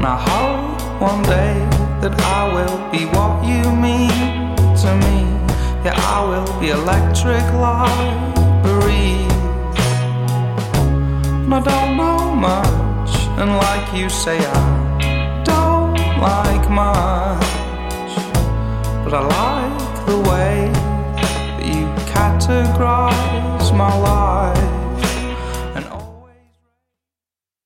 I hope one day that I will be what you mean to me. Yeah, I will be electric light breeze. And I don't know much, and like you say, I don't like much, but I like